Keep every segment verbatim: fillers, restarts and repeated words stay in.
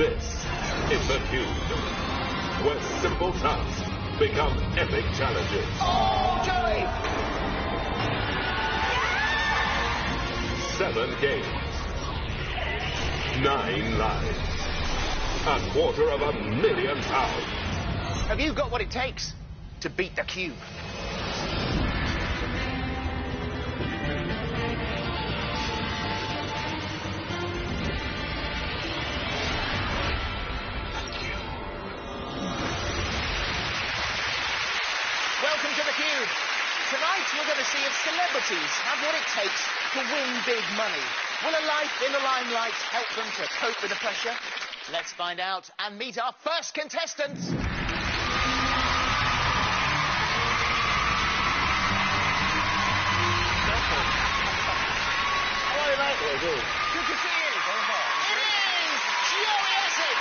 This is the Cube, where simple tasks become epic challenges. Oh, Joey! Seven games, nine lives, a quarter of a million pounds. Have you got what it takes to beat the Cube? Welcome to the Cube. Tonight you're going to see if celebrities have what it takes to win big money. Will a life in the limelight help them to cope with the pressure? Let's find out and meet our first contestants. How are you, mate? Yeah, good. Good to see you. It is Joey Essex.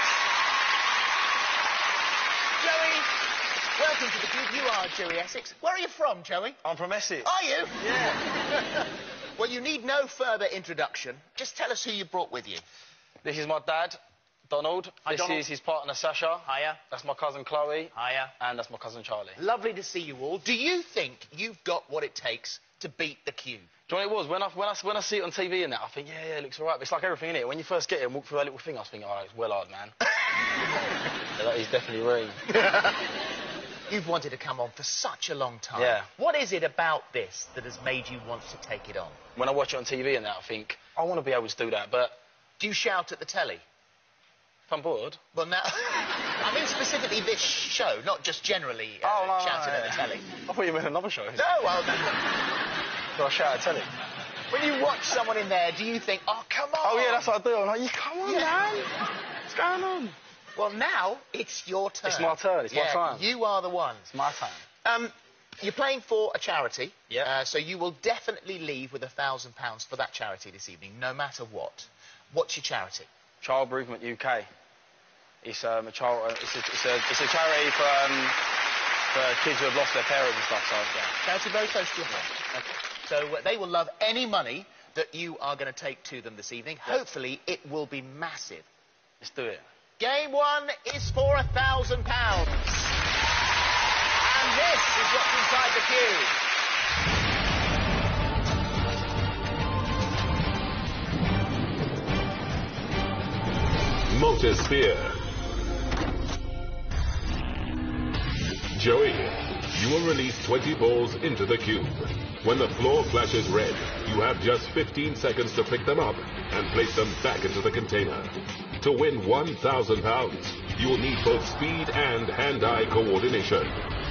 Joey, welcome to the Cube. You are Joey Essex. Where are you from, Joey? I'm from Essex. Are you? Yeah. Well, you need no further introduction. Just tell us who you brought with you. This is my dad, Donald. Hi, this Donald. is his partner, Sasha. Hiya. That's my cousin, Chloe. Hiya. And that's my cousin, Charlie. Lovely to see you all. Do you think you've got what it takes to beat the Cube? Do you know what it was? When I, when I, when I see it on T V and that, I think, yeah, yeah, it looks all right. But it's like everything in it. When you first get it and walk through that little thing, I was thinking, oh, it's well hard, man. Yeah, that is definitely rain. You've wanted to come on for such a long time. Yeah. What is it about this that has made you want to take it on? When I watch it on T V and that, I think, I want to be able to do that, but Do you shout at the telly? if I'm bored... Well, now, I mean specifically this show, not just generally uh, Oh, no, shouting no, at the yeah. telly. I thought you meant another show. No, well, Do I shout at telly? when you watch someone in there, do you think, oh, come on? Oh, yeah, that's what I do. I'm like, you come on, Yeah. man. What's going on? Well, now it's your turn. It's my turn, it's my yeah, time. You are the one. It's my time. Um, you're playing for a charity. Yeah. Uh, so you will definitely leave with a thousand pounds for that charity this evening, no matter what. What's your charity? Child Bereavement U K. It's um, a child. Uh, it's, a, it's a it's a charity for um, for kids who have lost their parents and stuff. So yeah. Charity very close to your heart. Okay. So uh, they will love any money that you are going to take to them this evening. Yeah. Hopefully, it will be massive. Let's do it. Game one is for a thousand pounds. And this is what's inside the cube. Motor Sphere. Joey, you will release twenty balls into the cube. When the floor flashes red, you have just fifteen seconds to pick them up and place them back into the container. To win one thousand pounds, you will need both speed and hand-eye coordination.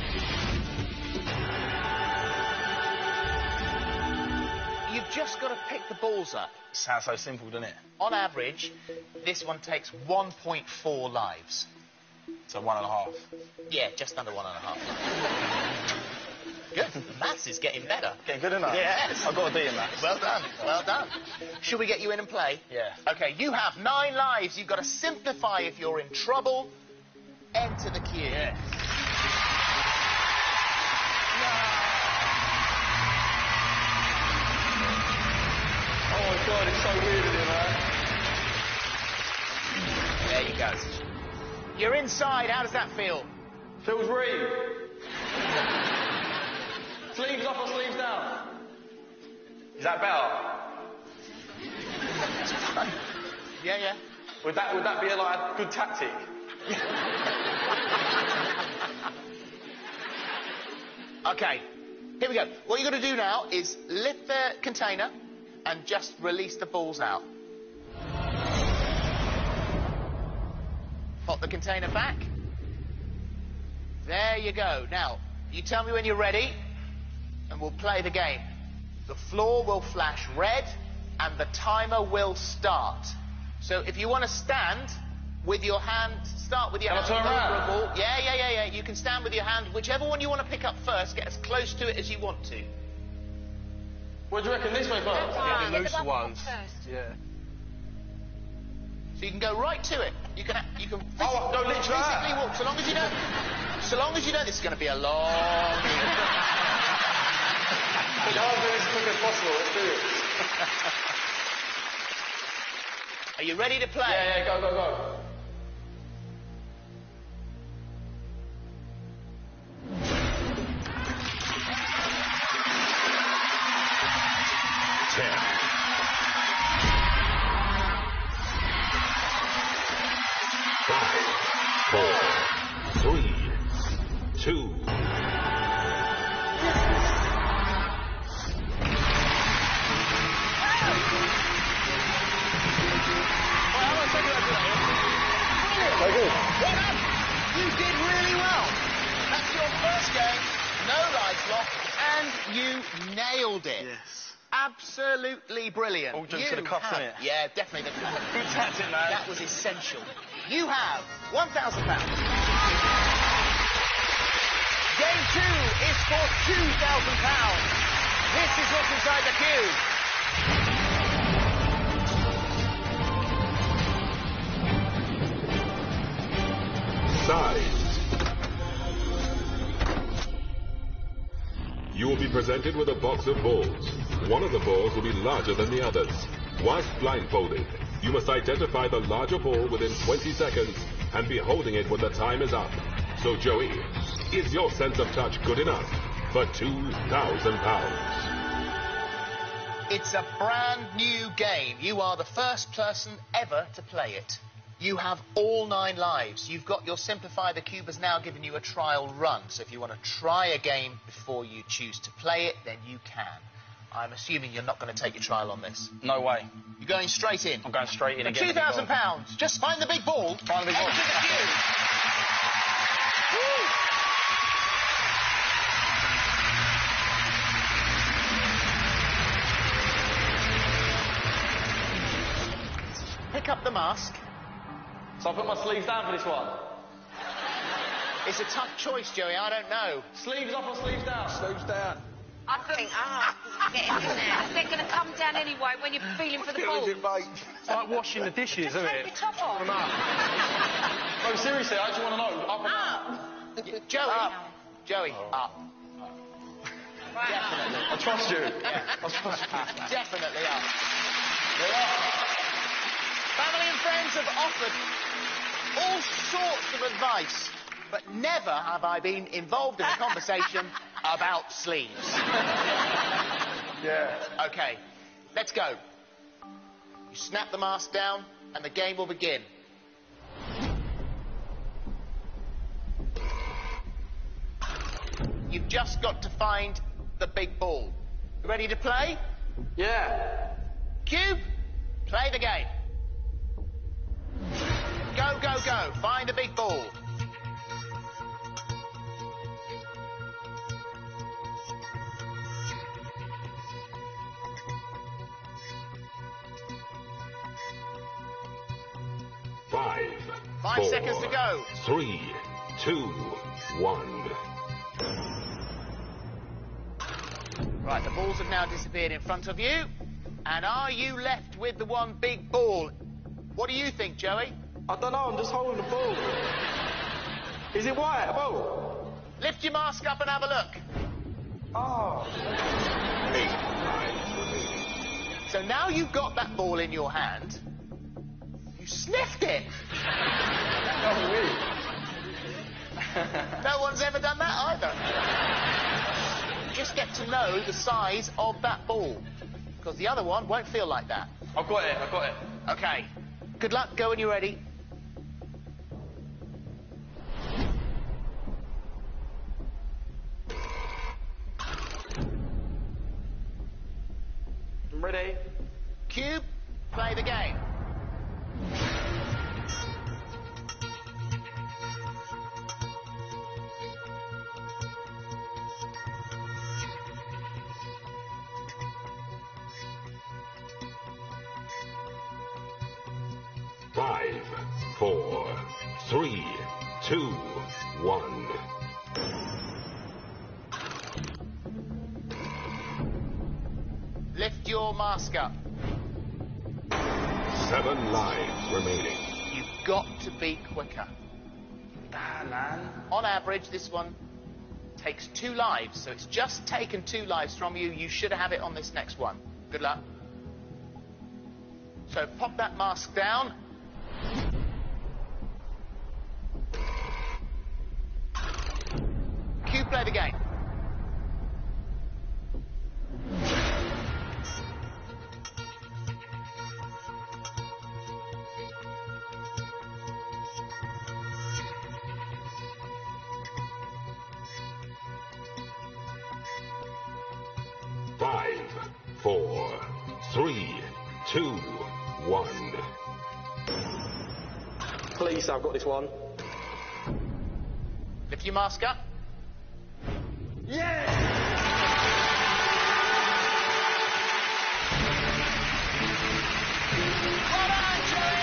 You've just got to pick the balls up. Sounds so simple, doesn't it? On average, this one takes one point four lives. So one and a half. Yeah, just under one and a half. Good. Maths is getting better. Getting good enough. Yes. I've got a D in that. Well done. Well done. Should we get you in and play? Yeah. Okay, you have nine lives. You've got to simplify if you're in trouble. Enter the cube. Yeah. Oh my God, it's so weird in here, man. There you go. You're inside. How does that feel? Feels real. Sleeves up or sleeves down? Is that better? Yeah, yeah. Would that would that be a, like a good tactic? Okay, here we go. What you've got to do now is lift the container and just release the balls out. Pop the container back. There you go. Now, you tell me when you're ready, and we'll play the game. The floor will flash red, and the timer will start. So if you want to stand with your hand, start with your Can I hand. turn over around? a ball. Yeah, yeah, yeah, yeah. You can stand with your hand. Whichever one you want to pick up first, get as close to it as you want to. What do you reckon? This way first? Yeah, the looser ones. Yeah. So you can go right to it. You can, you can physically, Oh, no, literally. physically walk. So long as you don't, so long as you don't, this is going to be a long. I'll do this as quick as possible. Let's do it. Are you ready to play? Yeah, yeah, go, go, go. Well done. You did really well. That's your first game. No lives lost. And you nailed it. Yes. Absolutely brilliant. All due you to the cuff, have, innit? Yeah, definitely the cuff. Good tactic, man. That was essential. You have one thousand pounds. Game two is for two thousand pounds. This is what's inside the cube. Size. You will be presented with a box of balls. One of the balls will be larger than the others. Whilst blindfolded, you must identify the larger ball within twenty seconds and be holding it when the time is up. So, Joey, is your sense of touch good enough for two thousand pounds? It's a brand new game. You are the first person ever to play it. You have all nine lives. You've got your Simplify the Cube has now given you a trial run. So if you want to try a game before you choose to play it, then you can. I'm assuming you're not going to take your trial on this. No way. You're going straight in. I'm going straight in For again. two thousand pounds. Just find the big ball. Find the big ball. Enter the cube. Woo! Pick up the mask. So I put my sleeves down for this one. It's a tough choice, Joey. I don't know. Sleeves up or sleeves down? Sleeves down. I think, ah, get in there. They're going to come down anyway when you're feeling for the ball. It's like washing the dishes, isn't Take it? the top off. No, seriously, I actually want to know. Up and down. Y- Joey. Up. Joey, up. Right Definitely. I trust you. Yeah. I trust you. Definitely up. They're up. Family and friends have offered all sorts of advice, but never have I been involved in a conversation about sleeves. Yeah. Okay, let's go. You snap the mask down, and the game will begin. You've just got to find the big ball. You ready to play? Yeah. Cube, play the game. Go, go, go. Find a big ball. Five. Five four, seconds to go. Three, two, one. Right, the balls have now disappeared in front of you. And are you left with the one big ball? What do you think, Joey? I don't know, I'm just holding the ball. Is it white, a ball? Lift your mask up and have a look. Oh. Eight lives remaining. So now you've got that ball in your hand. You sniffed it. No, we. No one's ever done that either. Just get to know the size of that ball, because the other one won't feel like that. I've got it, I've got it. Okay. Good luck. Go when you're ready. I'm ready. Cube, play the game. Five, four, three, two, one. Lift your mask up. Seven lives remaining. You've got to be quicker. Damn, man. On average, this one takes two lives, so it's just taken two lives from you. You should have it on this next one. Good luck. So pop that mask down. Q, play the game. Five, four, three, two, one. Please, I've got this one. Lift your mask up. Yes! Well done, Joey.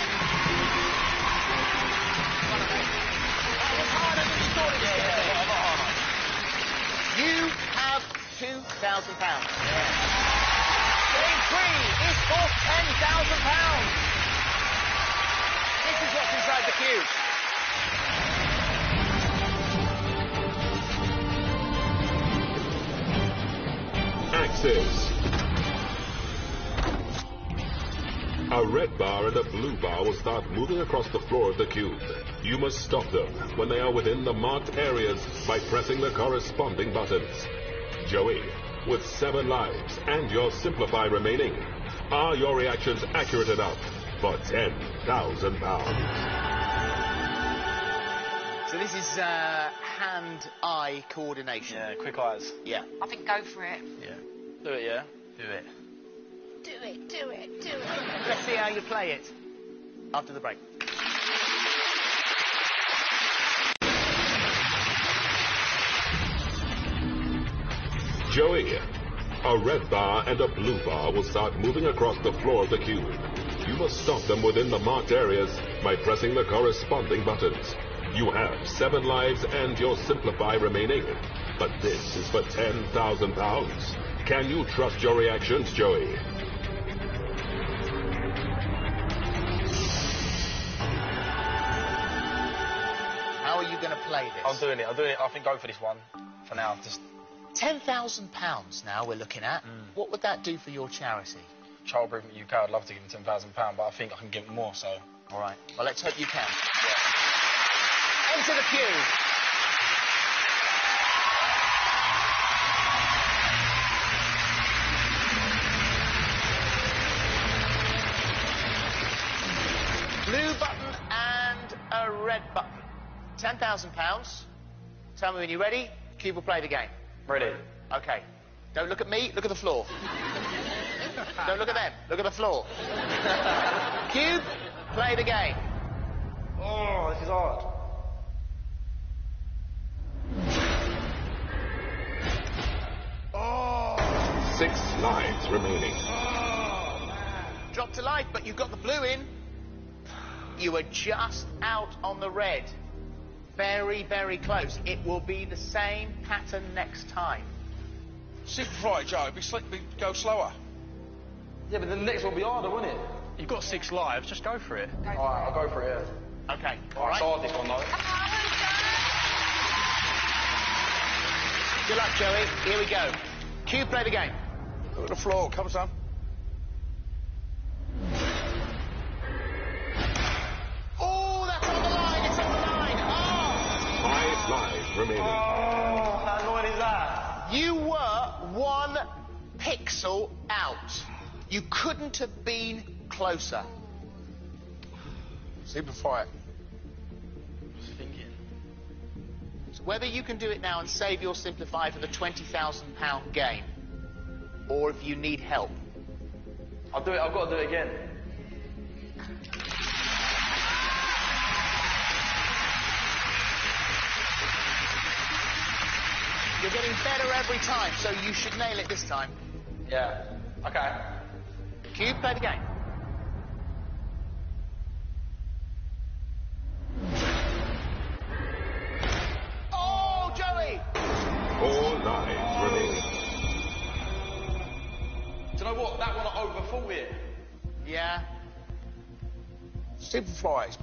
That was harder than you thought it was going to be. A lot harder. You have two thousand pounds. Game three is for ten thousand pounds. This is what's inside the cube. Axes. A red bar and a blue bar will start moving across the floor of the cube. You must stop them when they are within the marked areas by pressing the corresponding buttons. Joey, with seven lives and your Simplify remaining, are your reactions accurate enough for ten thousand pounds? So this is uh, hand-eye coordination. Yeah, quick eyes. Yeah. I think go for it. Yeah. Do it, yeah? Do it. Do it, do it, do it. Let's see how you play it after the break. Joey, a red bar and a blue bar will start moving across the floor of the cube. You must stop them within the marked areas by pressing the corresponding buttons. You have seven lives and your Simplify remaining, but this is for ten thousand pounds. Can you trust your reactions, Joey? How are you going to play this? I'm doing it. I'm doing it. I think go for this one for now. Just ten thousand pounds now we're looking at. Mm. What would that do for your charity? Child Bereavement U K, I'd love to give him ten thousand pounds, but I think I can give him more, so... All right. Well, let's hope you can. Yeah. Enter the cube. Blue button and a red button. ten thousand pounds. Tell me when you're ready. Cube will play the game. Ready. Okay. Don't look at me, look at the floor. Don't look at them, look at the floor. Cube, play the game. Oh, this is hard. Oh. Six lives remaining. Drop to life, but you've got the blue in. You are just out on the red. Very, very close. It will be the same pattern next time. Simplify it, Joe. Be slick, be, go slower. Yeah, but the next one will be harder, won't it? You've got six lives. Just go for it. All right, I'll go for it, yeah. Okay, all All right. right, so hard this one, though. Good luck, Joey. Here we go. Cube, play the game. Look at the floor. Come on, son. Oh, that's on the line. It's on the line. Oh. Five lives remaining. Oh, how annoying is that? You were one pixel out. You couldn't have been closer. Simplify it. I was thinking. So whether you can do it now and save your Simplify for the twenty thousand pound game, or if you need help. I'll do it. I've got to do it again. You're getting better every time, so you should nail it this time. Yeah. Okay. Cube, play the game. Oh, Joey! Four lives remaining. Do you know what? That one I overthought it. Yeah. Simplify it.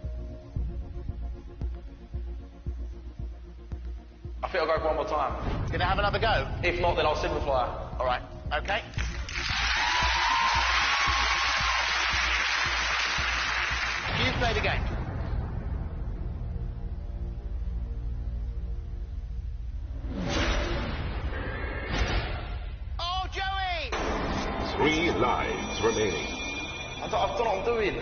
I think I'll go for one more time. Gonna have another go? If not, then I'll simplify. All right. Okay. You play the game. Oh, Joey! Three lives remaining. I don't, I don't know what I'm doing.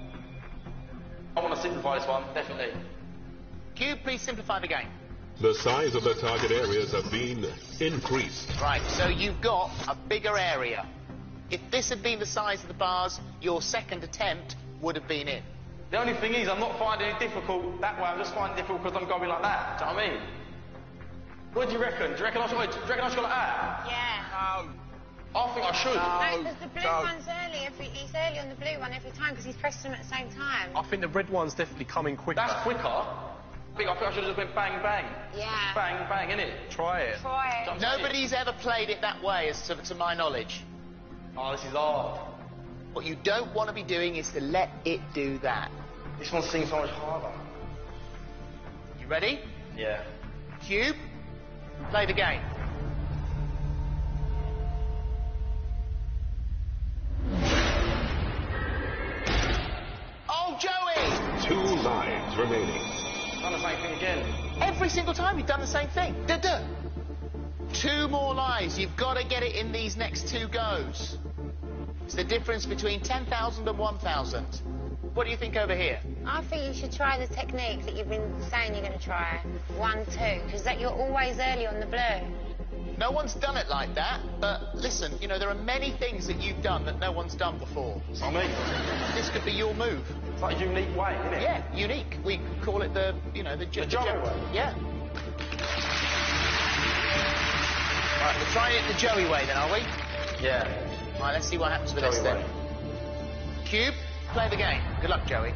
I want to simplify this one, definitely. Cube, please simplify the game. The size of the target areas have been increased. Right, so you've got a bigger area. If this had been the size of the bars, your second attempt would have been in. The only thing is, I'm not finding it difficult that way. I'm just finding it difficult because I'm going like that. Do you know what I mean? What do you reckon? Do you reckon I should, do you reckon I should go like that? Yeah. No. I think I should. No, because the blue no. one's early. Every, he's early on the blue one every time because he's pressed them at the same time. I think the red one's definitely coming quicker. That's quicker. I think I, think I should have just went bang, bang. Yeah. Bang, bang, innit? Try it. Try it. Nobody's ever played it that way, as to, to my knowledge. Oh, this is hard. What you don't want to be doing is to let it do that. This one seems so much harder. You ready? Yeah. Cube, play the game. Oh, Joey! Two lives remaining. Done the same thing again. Every single time you've done the same thing. Duh-duh. Two more lives. You've got to get it in these next two goes. It's the difference between ten thousand and one thousand. What do you think over here? I think you should try the technique that you've been saying you're going to try. One, two, because that you're always early on the blue. No one's done it like that, but listen, you know, there are many things that you've done that no one's done before. I mean, This could be your move. it's like a unique way, isn't it? Yeah, unique. We call it the, you know, the... The Joey way? Yeah. Right, we'll try it the Joey way then, are we? Yeah. Right, let's see what happens with Joey this then. way. Cube, play the game. Good luck, Joey.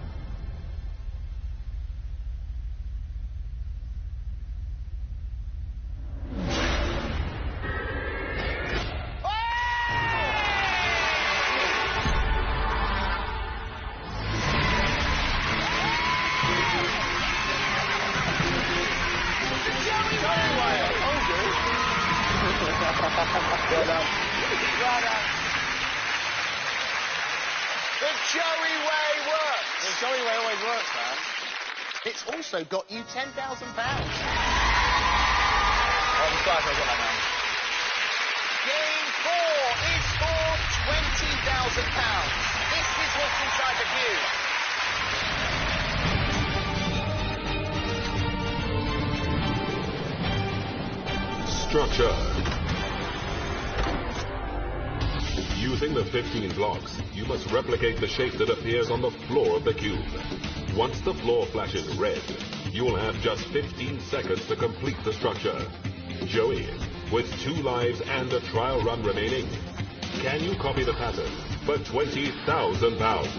Well done. Well done. The Joey way works. The Joey way always works, man. It's also got you ten thousand pounds. Oh, I'm glad I got that, man. Game four is for twenty thousand pounds. This is what's inside the cube. Structure. Using the fifteen blocks, you must replicate the shape that appears on the floor of the cube. Once the floor flashes red, you will have just fifteen seconds to complete the structure. Joey, with two lives and a trial run remaining, can you copy the pattern for twenty thousand pounds?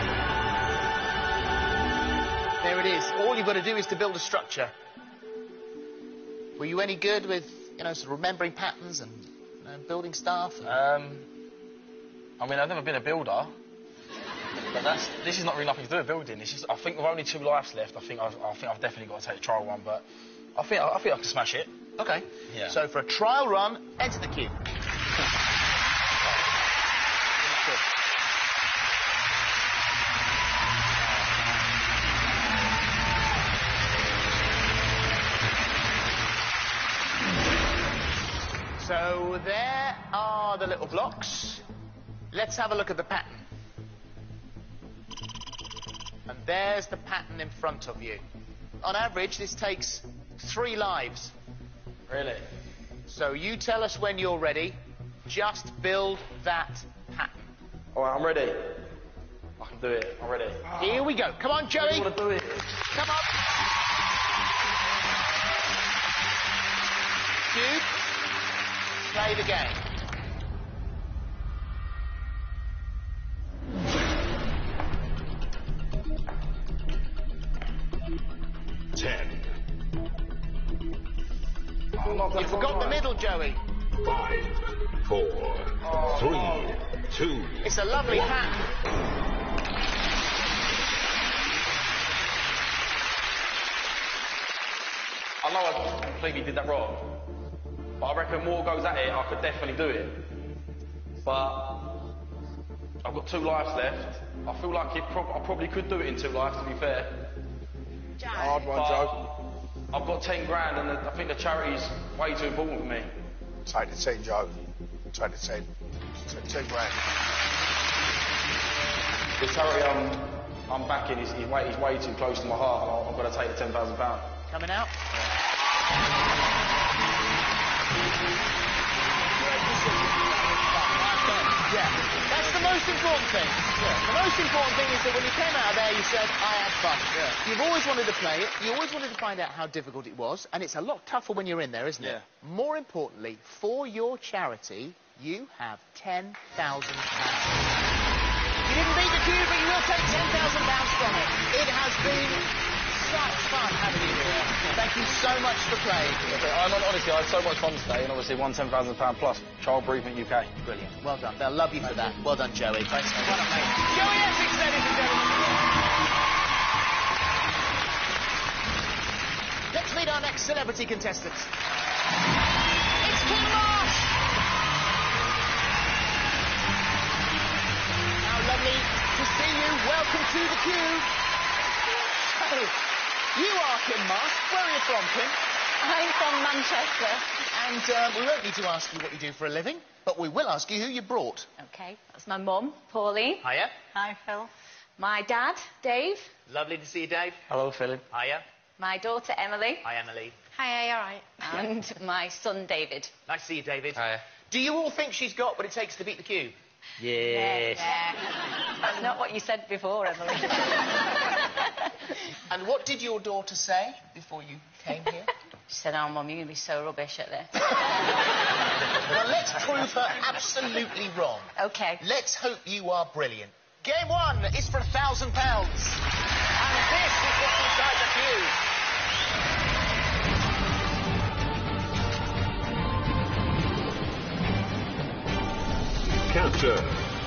There it is. All you've got to do is to build a structure. Were you any good with, you know, sort of remembering patterns and you know, building stuff? Um, I mean, I've never been a builder, but that's this is not really nothing to do with building. It's just I think with only two lives left, I think I've, I think I've definitely got to take the trial one. But I think I think I can smash it. Okay. Yeah. So for a trial run, enter the cube. So there are the little blocks. Let's have a look at the pattern. And there's the pattern in front of you. On average, this takes three lives. Really? So you tell us when you're ready. Just build that pattern. All right, I'm ready. I can do it. I'm ready. Here we go. Come on, I Joey. want to do it. Come on. Cube, play the game. Ten, I'm not You forgot the middle, Joey. five, four, three, two, It's a lovely pattern. I know I completely did that wrong, but I reckon more goes at it, I could definitely do it. But I've got two lives left. I feel like it prob I probably could do it in two lives, to be fair. Joe. Hard one, But Joe. I've got ten grand, and I think the charity's way too important for me. Take the ten, Joe. Take the ten. Take ten grand. The charity I'm, I'm backing is he's way, he's way too close to my heart, and I've got to take the ten thousand pounds. Coming out. Yeah, that's the most most important thing. Yeah. The most important thing is that when you came out of there, you said, I had fun. Yeah. You've always wanted to play it. You always wanted to find out how difficult it was. And it's a lot tougher when you're in there, isn't Yeah. it? More importantly, for your charity, you have ten thousand pounds. You didn't beat the cube, but you will take ten thousand pounds from it. It has been such fun having you here. Thank you so much for playing. I'm honestly, I had so much fun today, and obviously won ten thousand pounds plus Child Bereavement U K. Brilliant. Well done. They'll love you for that. Well done, Joey. Thanks, mate. Well done, mate. Joey Essex, ladies and gentlemen. Let's meet our next celebrity contestants. It's Kim Marsh. How lovely to see you. Welcome to the Cube. So, you are Kim Marsh. Where are you from, Kim? I'm from Manchester. And uh, we won't need to ask you what you do for a living, but we will ask you who you brought. Okay, that's my mum, Pauline. Hiya. Hi, Phil. My dad, Dave. Lovely to see you, Dave. Hello, Philip. Hiya. My daughter, Emily. Hi, Emily. Hi, you all right? And my son, David. Nice to see you, David. Hiya. Do you all think she's got what it takes to beat the Cube? Yes. Yeah. That's not what you said before, Emily. And what did your daughter say before you came here? She said, oh, Mum, you're going to be so rubbish at this. Well, let's prove her absolutely wrong. OK. Let's hope you are brilliant. Game one is for a thousand pounds. And this is what's inside the Cube. Capture.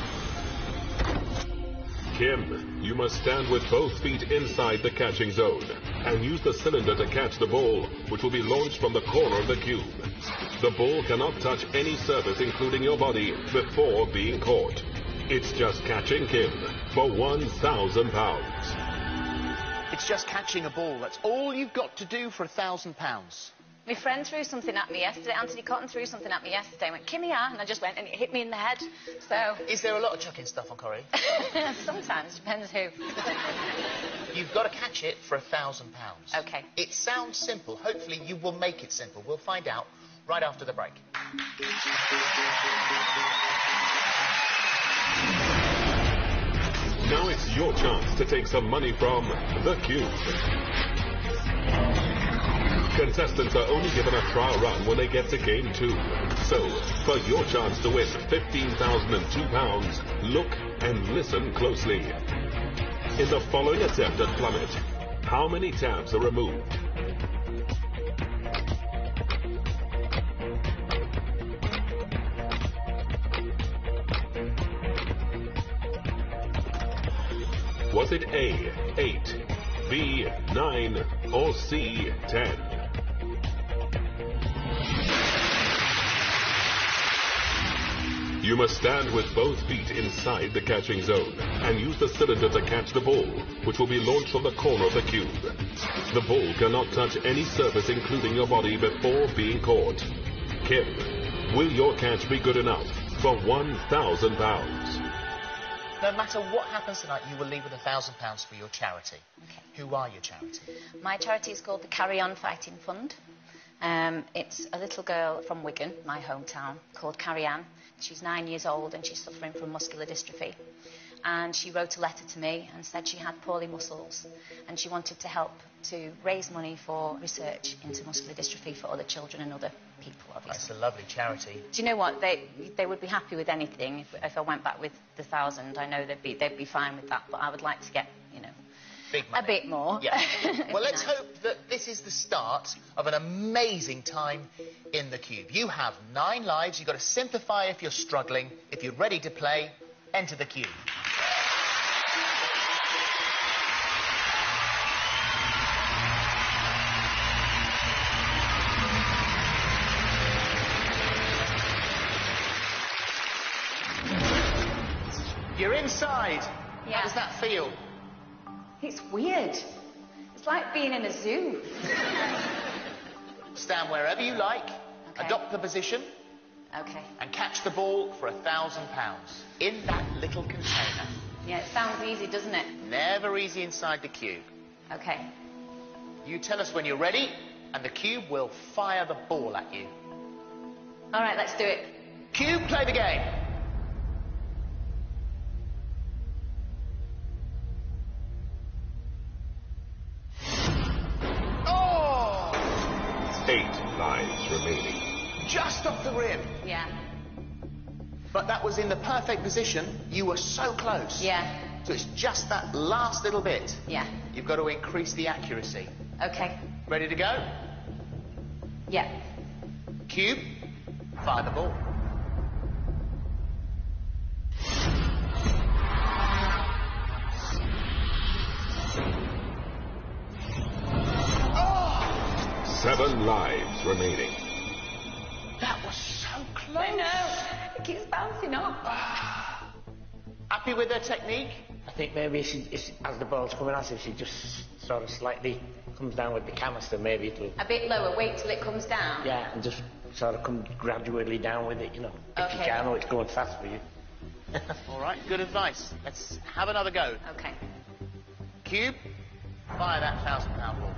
Kim, you must stand with both feet inside the catching zone and use the cylinder to catch the ball, which will be launched from the corner of the cube. The ball cannot touch any surface, including your body, before being caught. It's just catching Kim for one thousand pounds. It's just catching a ball. That's all you've got to do for a thousand pounds. My friend threw something at me yesterday. Anthony Cotton threw something at me yesterday. I went, Kim, here, and I just went, and it hit me in the head. So... Is there a lot of chucking stuff on Corrie? Sometimes, depends who. You've got to catch it for a thousand pounds. OK. It sounds simple. Hopefully you will make it simple. We'll find out right after the break. Now it's your chance to take some money from the Cube. Contestants are only given a trial run when they get to game two. So, for your chance to win fifteen thousand two pounds, look and listen closely. In the following attempt at plummet, how many tabs are removed? Was it A, eight, B, nine, or C, ten? You must stand with both feet inside the catching zone and use the cylinder to catch the ball, which will be launched from the corner of the cube. The ball cannot touch any surface, including your body, before being caught. Kim, will your catch be good enough for one thousand pounds? No matter what happens tonight, you will leave with a thousand pounds for your charity. Okay. Who are your charity? My charity is called the Carry On Fighting Fund. Um, it's a little girl from Wigan, my hometown, called Carrie Ann. She's nine years old and she's suffering from muscular dystrophy. And she wrote a letter to me and said she had poorly muscles and she wanted to help to raise money for research into muscular dystrophy for other children and other people, obviously. That's a lovely charity. Do you know what? They they would be happy with anything. If, if I went back with the thousand, I know they'd be they'd be fine with that. But I would like to get, you know, Big money. a bit more. Yeah. It'd Well, be let's nice. hope that this is the start of an amazing time in the Cube. You have nine lives. You've got to simplify if you're struggling. If you're ready to play, enter the Cube. You're inside. Yeah. How does that feel? It's weird. It's like being in a zoo. Stand wherever you like, Okay. adopt the position, Okay. and catch the ball for a thousand pounds in that little container. Yeah, it sounds easy, doesn't it? Never easy inside the Cube. Okay. You tell us when you're ready, and the Cube will fire the ball at you. All right, let's do it. Cube, play the game. Eight lives remaining. Just off the rim. Yeah. But that was in the perfect position. You were so close. Yeah. So it's just that last little bit. Yeah. You've got to increase the accuracy. Okay. Ready to go? Yeah. Cube, fire the ball. Seven lives remaining. That was so close. I know. It keeps bouncing off. Happy with their technique? I think maybe if she, if she, as the ball's coming at her, she just sort of slightly comes down with the canister, maybe it'll... A bit lower. Wait till it comes down. Yeah, and just sort of come gradually down with it, you know. If Okay. you can, or it's going fast for you. All right, good advice. Let's have another go. Okay. Cube, fire that thousand pound ball.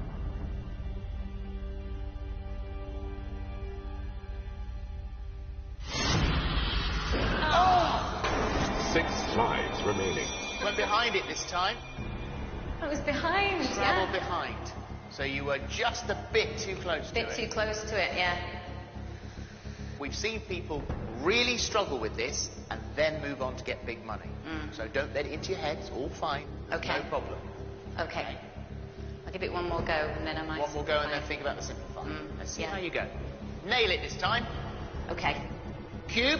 Six lives remaining. Went behind it this time. I was behind. Traveled Yeah. behind. So you were just a bit too close Bit to too it. close to it. Yeah. We've seen people really struggle with this and then move on to get big money. So don't let it into your head. It's all fine. Okay. No problem. Okay. I'll give it one more go, and then I might. One more go and then simplify. think about the simplify. Mm, Let's see yeah. how you go. Nail it this time. Okay. Cube.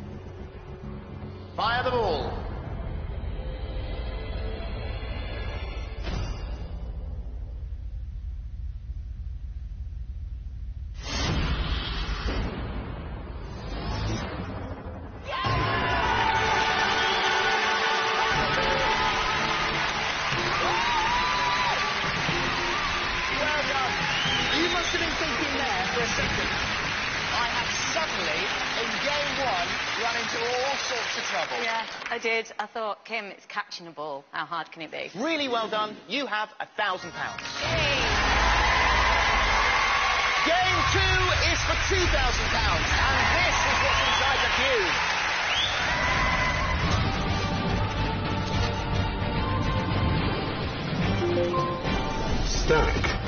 Fire the ball. Well done. You must have been thinking there for a second. I have suddenly, in game one, run into all sorts of trouble. Yeah, I did. I thought, Kim, it's catching a ball. How hard can it be? Really well done. You have a thousand pounds. Game two is for two thousand pounds, and this is what's inside the cube. Stack.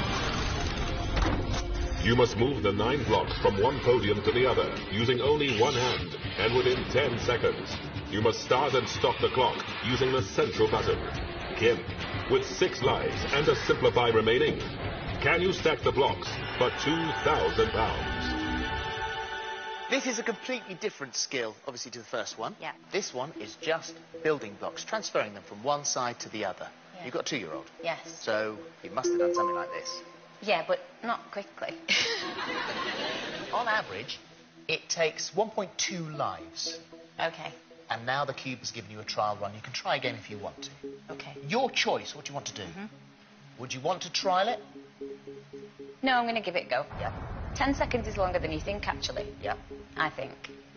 You must move the nine blocks from one podium to the other using only one hand and within ten seconds. You must start and stop the clock using the central button. Kim, with six lives and a simplify remaining, can you stack the blocks for two thousand pounds? This is a completely different skill, obviously, to the first one. Yeah. This one is just building blocks, transferring them from one side to the other. Yeah. You've got a two-year-old. Yes. So you must have done something like this. Yeah, but not quickly. On average, it takes one point two lives. Okay. And now the cube has given you a trial run. You can try again if you want to. Okay. Your choice, what do you want to do? Mm-hmm. Would you want to trial it? No, I'm going to give it a go. Yeah. Ten seconds is longer than you think, actually. Yeah. I think.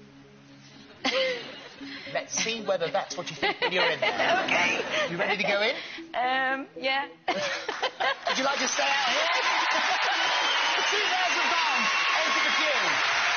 Let's see whether that's what you think when you're in there. Okay. You ready to go in? Um, yeah. Would you like to stay out here? two thousand pounds into the cube.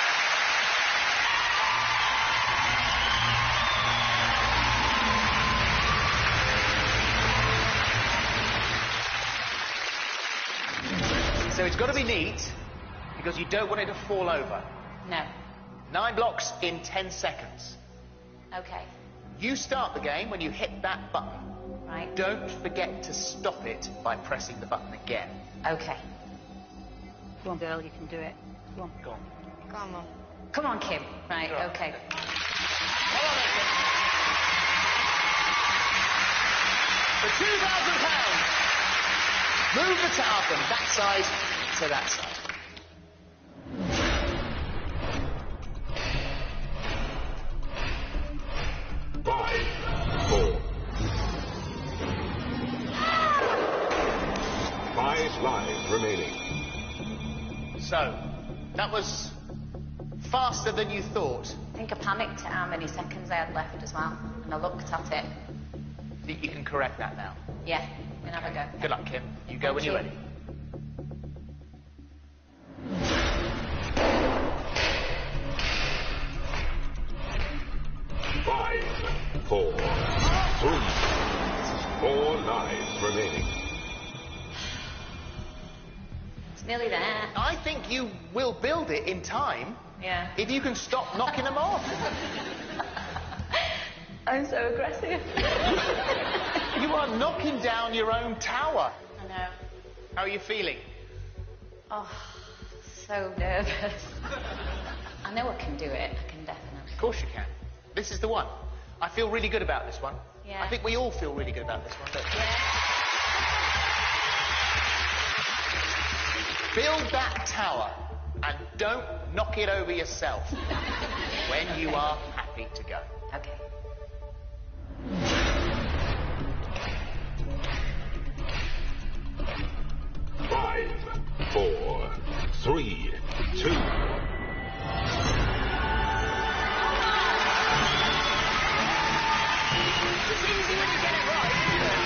So it's got to be neat because you don't want it to fall over. No. Nine blocks in ten seconds. Okay. You start the game when you hit that button. Right. Don't forget to stop it by pressing the button again. Okay. Come on, girl, you can do it. Come on. Go on. Come on. Come on, Kim. Right, Right. okay. Come on, then, Kim. For two thousand pounds, move the tower from that side to that side. Five, four. Five lives remaining. So, that was faster than you thought. I think I panicked at how many seconds I had left as well. And I looked at it. Think you can correct that now. Yeah, we'll have a go. Good luck, Kim. You go when you're ready. Five, four, three. Four lives remaining. Nearly there. I think you will build it in time. Yeah. If you can stop knocking them off. I'm so aggressive. You are knocking down your own tower. I know. How are you feeling? Oh, so nervous. I know I can do it. I can definitely. Of course you can. This is the one. I feel really good about this one. Yeah. I think we all feel really good about this one, don't we? Yeah. Build that tower and don't knock it over yourself when you are happy to go. Okay. Five, four, three, two. It's easy when you get it right, isn't it?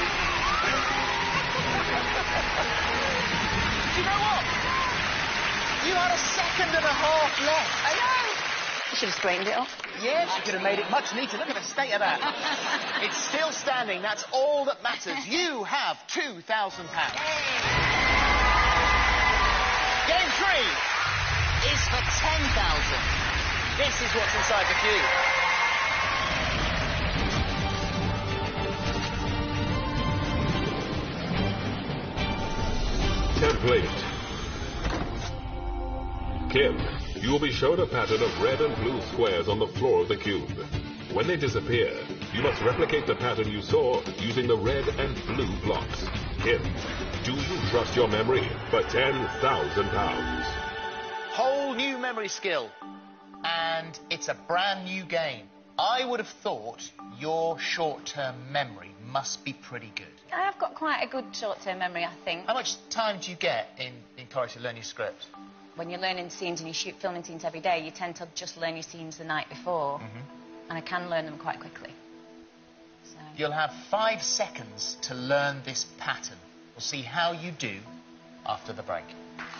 Do you know what? You had a second and a half left. I know. You should have straightened it up. Yes, you could have made it much neater. Look at the state of that. It's still standing. That's all that matters. You have two thousand pounds. Game three is for ten thousand. This is what's inside the cube. Template. Kim, you will be shown a pattern of red and blue squares on the floor of the cube. When they disappear, you must replicate the pattern you saw using the red and blue blocks. Kim, do you trust your memory for ten thousand pounds? Whole new memory skill. And it's a brand new game. I would have thought your short-term memory must be pretty good. I have got quite a good short-term memory, I think. How much time do you get in, in college to learn your script? When you're learning scenes and you shoot filming scenes every day, you tend to just learn your scenes the night before. Mm-hmm. And I can learn them quite quickly. So. You'll have five seconds to learn this pattern. We'll see how you do after the break.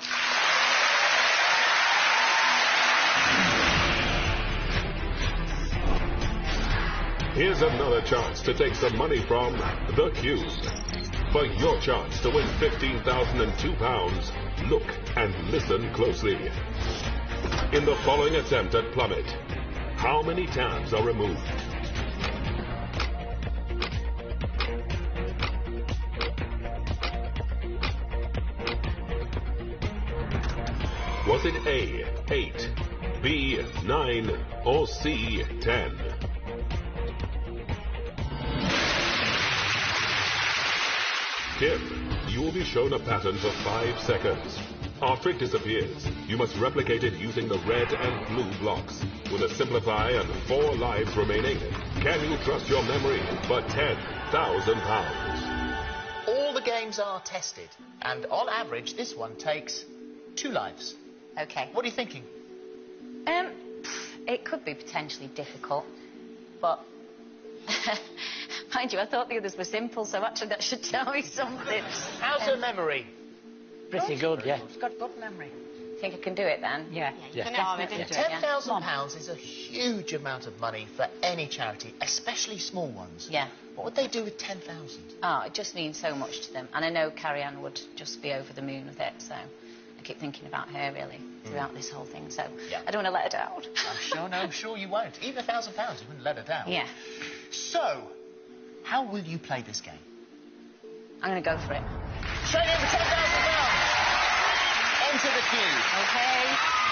Here's another chance to take some money from The Cube. For your chance to win fifteen thousand two pounds, look and listen closely. In the following attempt at Plummet, how many tabs are removed? Was it A, eight, B, nine, or C, ten? Kim, you will be shown a pattern for five seconds. After it disappears, you must replicate it using the red and blue blocks. With a simplify and four lives remaining, can you trust your memory for ten thousand pounds? All the games are tested, and on average, this one takes two lives. Okay. What are you thinking? Um, it could be potentially difficult, but mind you, I thought the others were simple, so actually that should tell me something. How's her memory? Pretty good, yeah. She's got good memory. Think I can do it then? Yeah. Yeah. Definitely. ten thousand pounds is a huge amount of money for any charity, especially small ones. Yeah. What would they do with ten thousand? Oh, it just means so much to them. And I know Carrie Ann would just be over the moon with it, so I keep thinking about her, really, throughout mm. this whole thing. So yeah. I don't want to let her down. I'm sure, no, I'm sure you won't. Even a thousand pounds, you wouldn't let her down. Yeah. So, how will you play this game? I'm going to go for it. Straight in for ten thousand pounds. Enter the cube. Okay.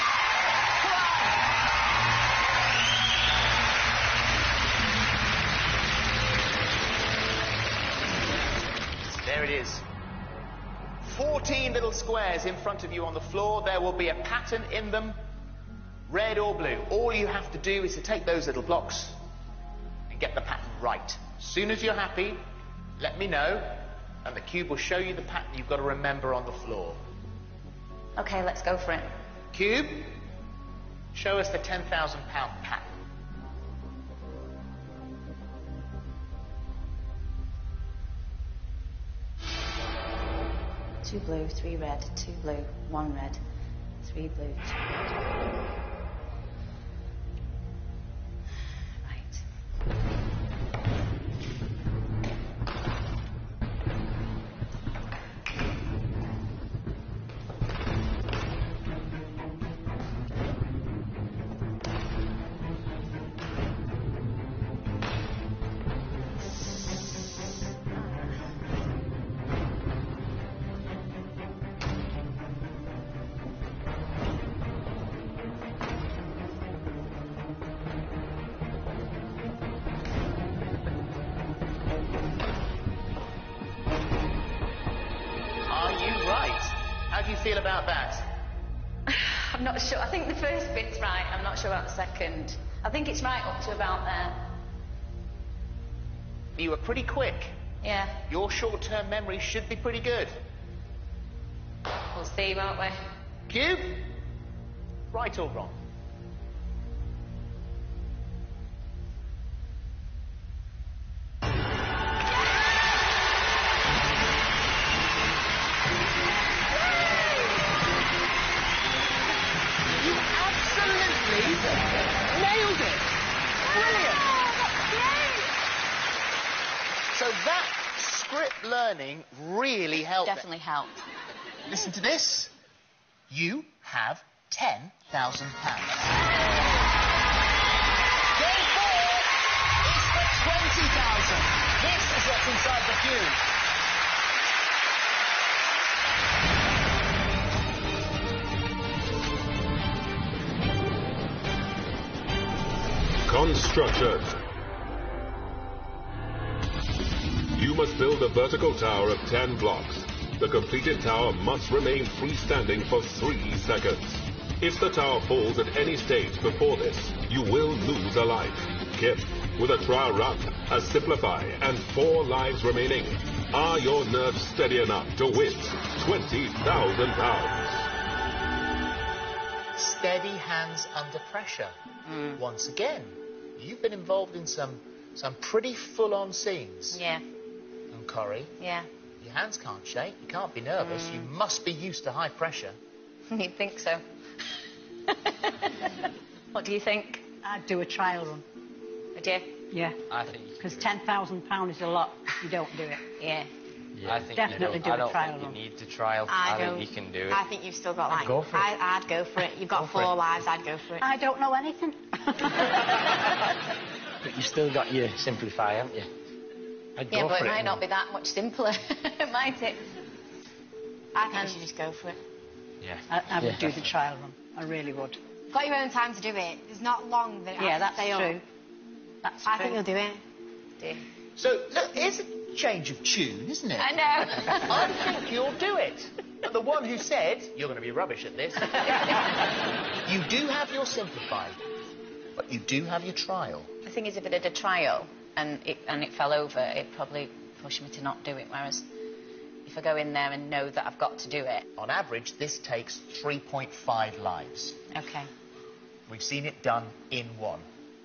There it is. fourteen little squares in front of you on the floor. There will be a pattern in them, red or blue. All you have to do is to take those little blocks and get the pattern right. As soon as you're happy, let me know, and the cube will show you the pattern you've got to remember on the floor. Okay, let's go for it. Cube, show us the ten thousand pound pattern. Two blue, three red, two blue, one red, three blue, two red. Right. right. How do you feel about that? I'm not sure. I think the first bit's right. I'm not sure about the second. I think it's right up to about there. You were pretty quick. Yeah. Your short-term memory should be pretty good. We'll see, won't we? Q? Right or wrong? You absolutely nailed it! Brilliant! So that script learning really helped. Definitely helped. Listen to this. You have ten thousand pounds. Game four is for twenty thousand. This is what's inside the cube. Construction. You must build a vertical tower of ten blocks. The completed tower must remain freestanding for three seconds. If the tower falls at any stage before this, you will lose a life. Kip, with a trial run, a simplify, and four lives remaining, are your nerves steady enough to win twenty thousand pounds? Steady hands under pressure. Mm. Once again, you've been involved in some some pretty full-on scenes. Yeah. And Corrie, Yeah. your hands can't shake, you can't be nervous, Mm. you must be used to high pressure. You'd think so. What do you think? I'd do a trial run. Would you? Yeah. I think you Because ten thousand pounds is a lot if you don't do it. Yeah. Yeah. I think Definitely you do don't, a I don't trial think run. you need to trial. I I don't. think you can do it. I think you've still got like. Go for it. I, I'd go for it. You've got Go for four it. lives. I'd go for it. I don't know anything. But you still got your simplify, haven't you? I'd Yeah, go but for it it. might not be that much simpler, might it? I think And- you should just go for it. Yeah. I, I would Yeah, do the definitely. trial run. I really would. You've got your own time to do it. It's not long that it Yeah, has that's to stay true. up. That's I true. think you'll do it. Dear. So, look, here's a change of tune, isn't it? I know. I think you'll do it. But the one who said, you're going to be rubbish at this, you do have your simplify, but you do have your trial. The thing is, if it had a trial and it, and it fell over, it'd probably push me to not do it, whereas if I go in there and know that I've got to do it... On average, this takes three point five lives. Okay. We've seen it done in one.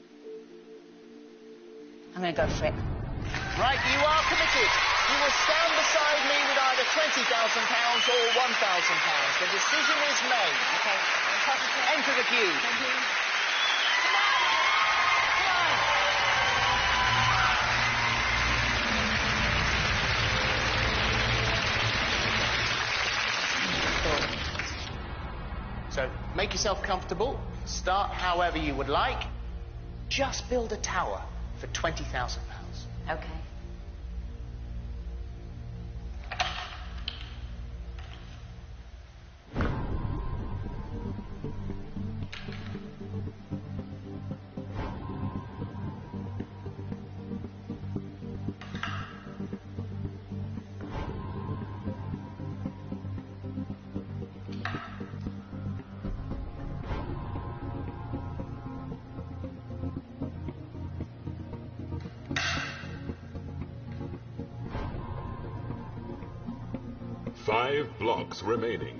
I'm going to go for it. Right, you are committed. You will stand beside me with either twenty thousand pounds or one thousand pounds. The decision is made. Okay. Enter the queue. So, make yourself comfortable. Start however you would like. Just build a tower for twenty thousand pounds. Okay. Five blocks remaining.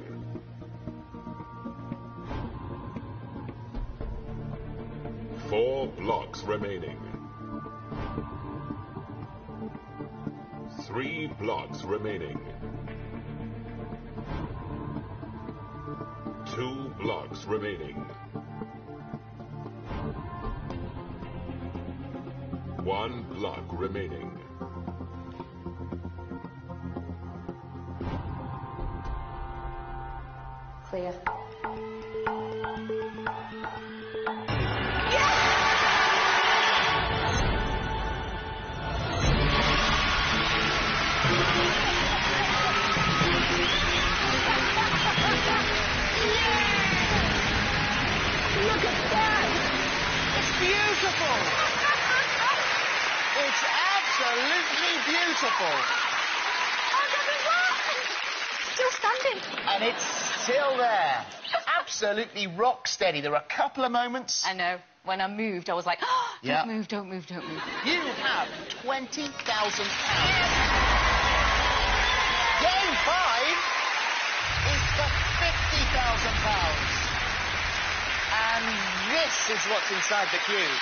Four blocks remaining. Three blocks remaining. Two blocks remaining. One block remaining. Clear. Look at that! It's beautiful! It's absolutely beautiful! Still standing. And it's still there. Absolutely rock steady. There are a couple of moments. I know. When I moved, I was like, oh, don't Yeah. move, don't move, don't move. You have twenty thousand pounds. Game five is for fifty thousand pounds. And this is what's inside the cube.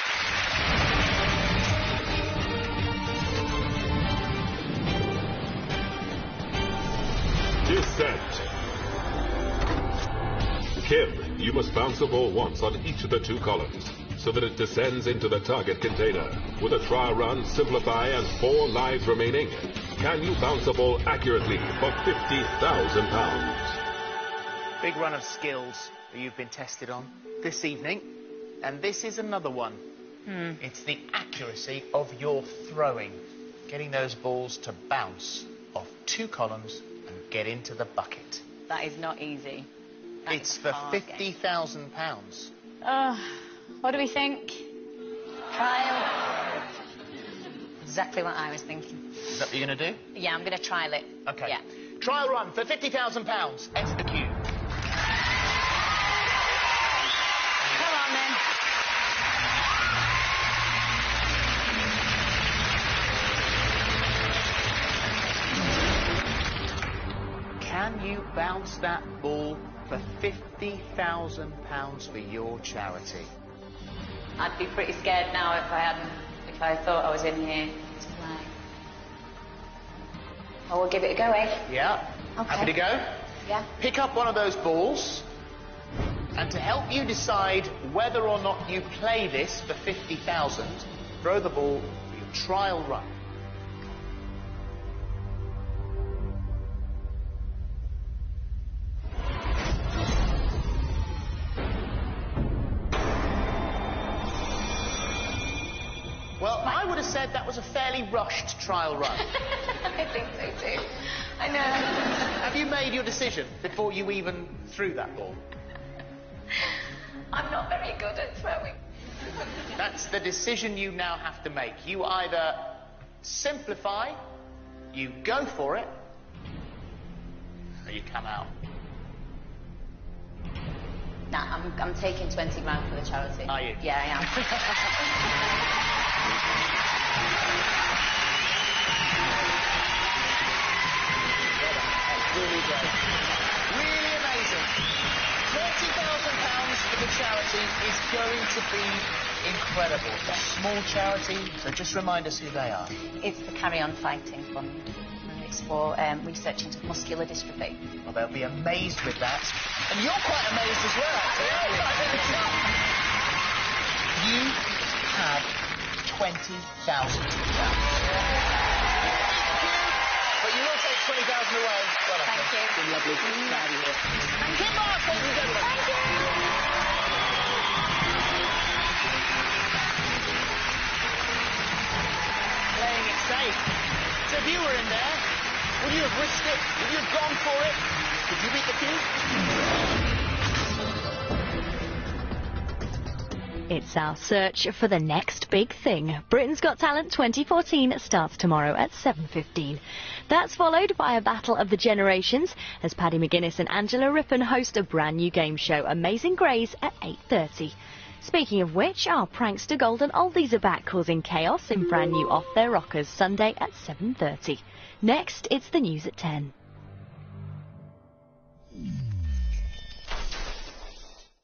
Descent. Kim, you must bounce the ball once on each of the two columns so that it descends into the target container. With a trial run, simplify, and four lives remaining, can you bounce the ball accurately for fifty thousand pounds? Big run of skills that you've been tested on this evening. And this is another one. Hmm. It's the accuracy of your throwing. Getting those balls to bounce off two columns and get into the bucket. That is not easy. That It's is for hard fifty thousand pounds. Oh, what do we think? Trial. Exactly what I was thinking. Is that what you're going to do? Yeah, I'm going to trial it. Okay. Yeah. Trial run for fifty thousand pounds. Enter the cube. Come on, then. Can you bounce that ball for fifty thousand pounds for your charity? I'd be pretty scared now if I hadn't, if I thought I was in here to play. Oh, we'll give it a go, eh? Yeah. Okay. Happy to go? Yeah. Pick up one of those balls, and to help you decide whether or not you play this for fifty thousand, throw the ball for your trial run. Well, I would have said that was a fairly rushed trial run. I think so too. I know. Have you made your decision before you even threw that ball? I'm not very good at throwing. That's the decision you now have to make. You either simplify, you go for it, or you come out. Nah, I'm, I'm taking twenty grand for the charity. Are you? Yeah, I am. Really great. Really amazing. thirty thousand pounds for the charity is going to be incredible. A small charity, so just remind us who they are. It's the Carry On Fighting Fund. And it's for um, research into muscular dystrophy. Well, they'll be amazed with that. And you're quite amazed as well, actually, aren't you? You have twenty thousand pounds. But you will take twenty thousand away. Well done. Thank you. It's been lovely. Glad you're here. And Kim Mark, ladies and gentlemen. Thank you. Playing it safe. So if you were in there, would you have risked it? Would you have gone for it? Could you beat the cube? It's our search for the next big thing. Britain's Got Talent twenty fourteen starts tomorrow at seven fifteen. That's followed by a battle of the generations as Paddy McGuinness and Angela Rippon host a brand new game show, Amazing Grays, at eight thirty. Speaking of which, our prankster Golden Oldies are back causing chaos in brand new Off Their Rockers Sunday at seven thirty. Next, it's the news at ten.